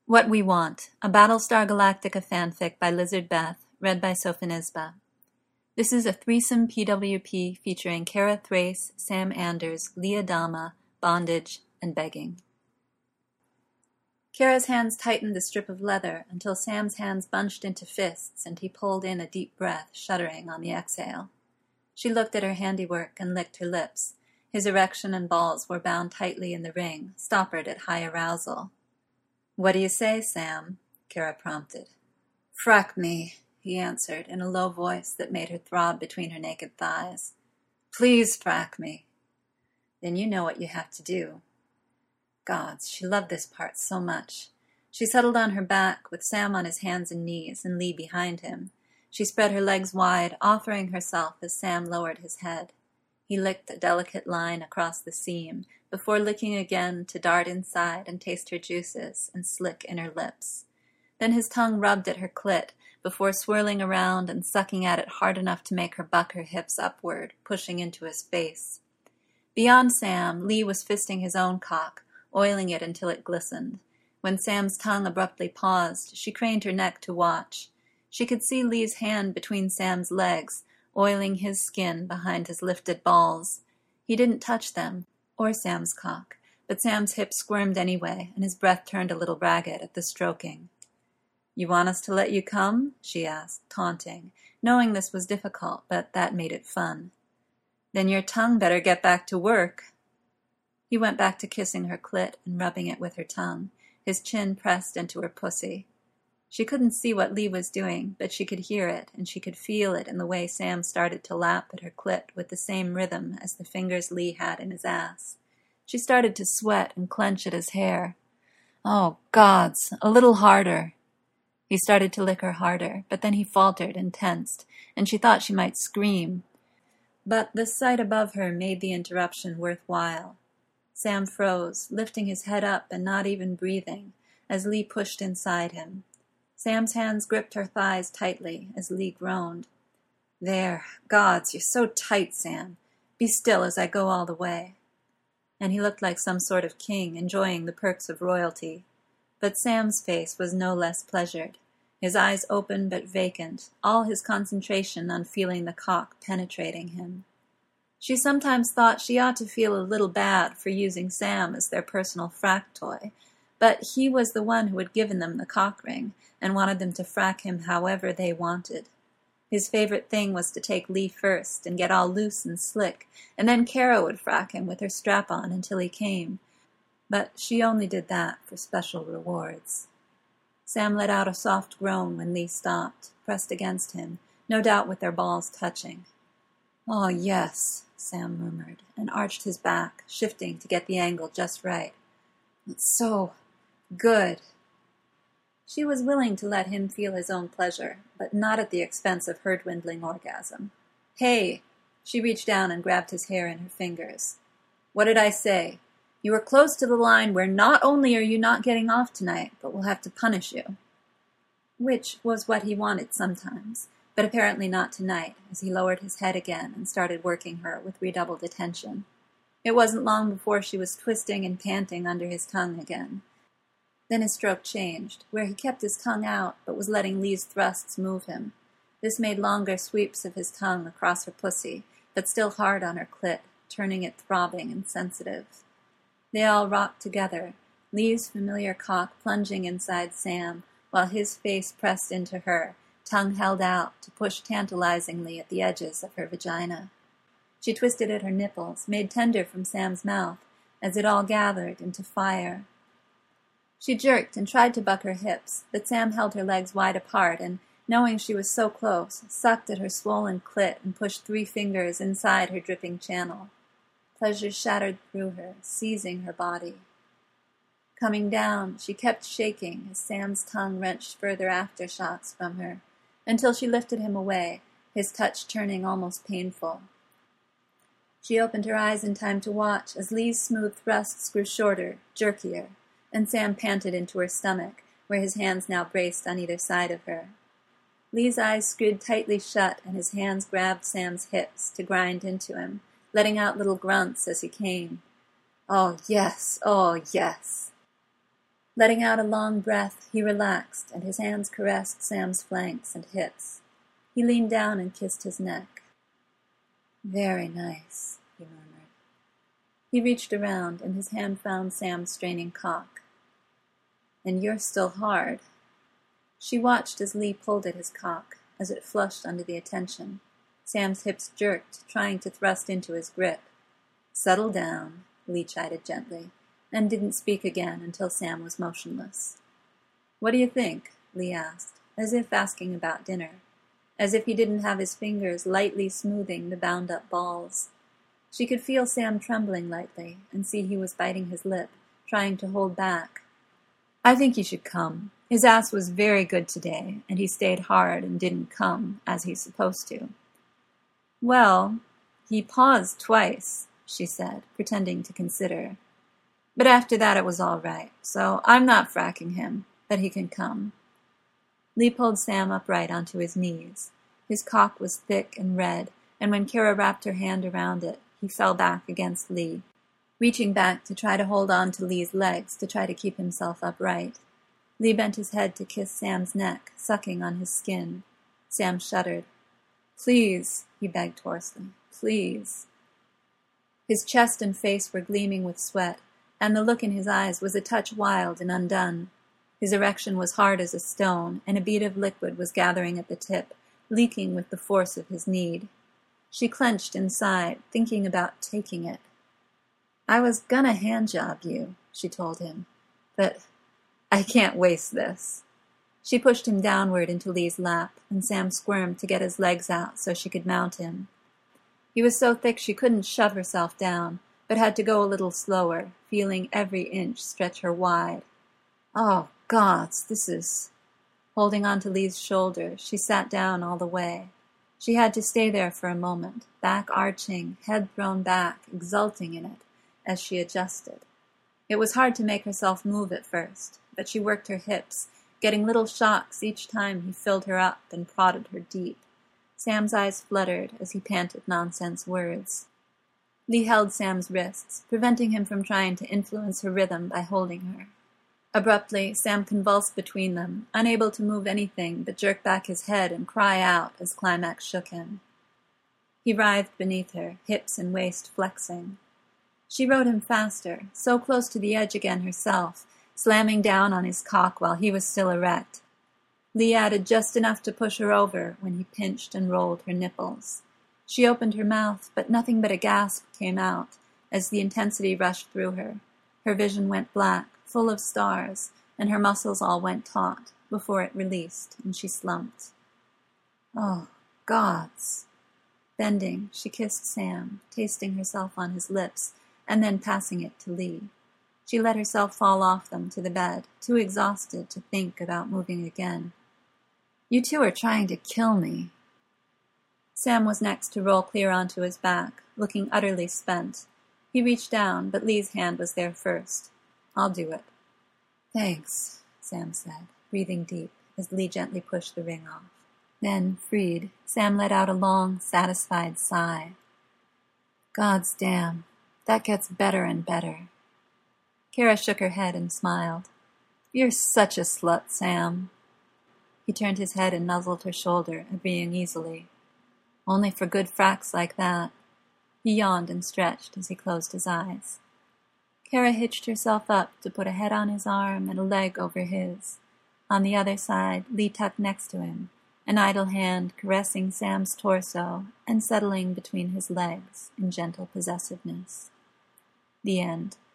What We Want, a Battlestar Galactica fanfic by Lizard Beth, read by Sophonisba. This is a threesome PWP featuring Kara Thrace, Sam Anders, Leah Dama, bondage, and begging. Kara's hands tightened the strip of leather until Sam's hands bunched into fists and he pulled in a deep breath, shuddering on the exhale. She looked at her handiwork and licked her lips. His erection and balls were bound tightly in the ring, stoppered at high arousal. "What do you say, Sam?" Kara prompted. "Frack me," he answered in a low voice that made her throb between her naked thighs. "Please frack me." "Then you know what you have to do." Gods, she loved this part so much. She settled on her back with Sam on his hands and knees and Lee behind him. She spread her legs wide, offering herself as Sam lowered his head. He licked a delicate line across the seam, before licking again to dart inside and taste her juices and slick in her lips. Then his tongue rubbed at her clit, before swirling around and sucking at it hard enough to make her buck her hips upward, pushing into his face. Beyond Sam, Lee was fisting his own cock, oiling it until it glistened. When Sam's tongue abruptly paused, she craned her neck to watch. She could see Lee's hand between Sam's legs, oiling his skin behind his lifted balls. He didn't touch them, or Sam's cock, but Sam's hips squirmed anyway, and his breath turned a little ragged at the stroking. "You want us to let you come?" she asked, taunting, knowing this was difficult, but that made it fun. "Then your tongue better get back to work." He went back to kissing her clit and rubbing it with her tongue, his chin pressed into her pussy. She couldn't see what Lee was doing, but she could hear it, and she could feel it in the way Sam started to lap at her clit with the same rhythm as the fingers Lee had in his ass. She started to sweat and clench at his hair. "Oh, gods, a little harder." He started to lick her harder, but then he faltered and tensed, and she thought she might scream. But the sight above her made the interruption worthwhile. Sam froze, lifting his head up and not even breathing, as Lee pushed inside him. Sam's hands gripped her thighs tightly as Lee groaned. "There, gods, you're so tight, Sam. Be still as I go all the way." And he looked like some sort of king enjoying the perks of royalty. But Sam's face was no less pleasured, his eyes open but vacant, all his concentration on feeling the cock penetrating him. She sometimes thought she ought to feel a little bad for using Sam as their personal frack toy, but he was the one who had given them the cock ring and wanted them to frack him however they wanted. His favorite thing was to take Lee first and get all loose and slick, and then Kara would frack him with her strap-on until he came. But she only did that for special rewards. Sam let out a soft groan when Lee stopped, pressed against him, no doubt with their balls touching. "Oh, yes," Sam murmured, and arched his back, shifting to get the angle just right. "It's so good." She was willing to let him feel his own pleasure, but not at the expense of her dwindling orgasm. "Hey!" She reached down and grabbed his hair in her fingers. "What did I say? You are close to the line where not only are you not getting off tonight, but we'll have to punish you." Which was what he wanted sometimes, but apparently not tonight, as he lowered his head again and started working her with redoubled attention. It wasn't long before she was twisting and panting under his tongue again. Then his stroke changed, where he kept his tongue out but was letting Lee's thrusts move him. This made longer sweeps of his tongue across her pussy, but still hard on her clit, turning it throbbing and sensitive. They all rocked together, Lee's familiar cock plunging inside Sam, while his face pressed into her, tongue held out to push tantalizingly at the edges of her vagina. She twisted at her nipples, made tender from Sam's mouth, as it all gathered into fire. She jerked and tried to buck her hips, but Sam held her legs wide apart and, knowing she was so close, sucked at her swollen clit and pushed 3 fingers inside her dripping channel. Pleasure shattered through her, seizing her body. Coming down, she kept shaking as Sam's tongue wrenched further aftershocks from her, until she lifted him away, his touch turning almost painful. She opened her eyes in time to watch as Lee's smooth thrusts grew shorter, jerkier, and Sam panted into her stomach, where his hands now braced on either side of her. Lee's eyes screwed tightly shut, and his hands grabbed Sam's hips to grind into him, letting out little grunts as he came. "Oh, yes! Oh, yes!" Letting out a long breath, he relaxed, and his hands caressed Sam's flanks and hips. He leaned down and kissed his neck. "Very nice," he murmured. He reached around, and his hand found Sam's straining cock. "And you're still hard." She watched as Lee pulled at his cock, as it flushed under the attention. Sam's hips jerked, trying to thrust into his grip. "Settle down," Lee chided gently, and didn't speak again until Sam was motionless. "What do you think?" Lee asked, as if asking about dinner, as if he didn't have his fingers lightly smoothing the bound-up balls. She could feel Sam trembling lightly, and see he was biting his lip, trying to hold back. "I think he should come. His ass was very good today, and he stayed hard and didn't come, as he's supposed to." "Well, he paused twice," she said, pretending to consider. "But after that it was all right, so I'm not fracking him, but he can come." Lee pulled Sam upright onto his knees. His cock was thick and red, and when Kara wrapped her hand around it, he fell back against Lee, reaching back to try to hold on to Lee's legs to try to keep himself upright. Lee bent his head to kiss Sam's neck, sucking on his skin. Sam shuddered. "Please," he begged hoarsely. "Please." His chest and face were gleaming with sweat, and the look in his eyes was a touch wild and undone. His erection was hard as a stone, and a bead of liquid was gathering at the tip, leaking with the force of his need. She clenched inside, thinking about taking it. "I was gonna handjob you," she told him, "but I can't waste this." She pushed him downward into Lee's lap, and Sam squirmed to get his legs out so she could mount him. He was so thick she couldn't shove herself down, but had to go a little slower, feeling every inch stretch her wide. "Oh, gods, this is—" Holding on to Lee's shoulder, she sat down all the way. She had to stay there for a moment, back arching, head thrown back, exulting in it, as she adjusted. It was hard to make herself move at first, but she worked her hips, getting little shocks each time he filled her up and prodded her deep. Sam's eyes fluttered as he panted nonsense words. Lee held Sam's wrists, preventing him from trying to influence her rhythm by holding her. Abruptly, Sam convulsed between them, unable to move anything but jerk back his head and cry out as climax shook him. He writhed beneath her, hips and waist flexing. She rode him faster, so close to the edge again herself, slamming down on his cock while he was still erect. Lee added just enough to push her over when he pinched and rolled her nipples. She opened her mouth, but nothing but a gasp came out as the intensity rushed through her. Her vision went black, full of stars, and her muscles all went taut before it released, and she slumped. "Oh, gods!" Bending, she kissed Sam, tasting herself on his lips, and then passing it to Lee. She let herself fall off them to the bed, too exhausted to think about moving again. "You two are trying to kill me." Sam was next to roll clear onto his back, looking utterly spent. He reached down, but Lee's hand was there first. "I'll do it." "Thanks," Sam said, breathing deep as Lee gently pushed the ring off. Then, freed, Sam let out a long, satisfied sigh. "God's damn, that gets better and better." Kara shook her head and smiled. "You're such a slut, Sam." He turned his head and nuzzled her shoulder, agreeing easily. "Only for good fracks like that." He yawned and stretched as he closed his eyes. Kara hitched herself up to put a head on his arm and a leg over his. On the other side, Lee tucked next to him, an idle hand caressing Sam's torso and settling between his legs in gentle possessiveness. The end.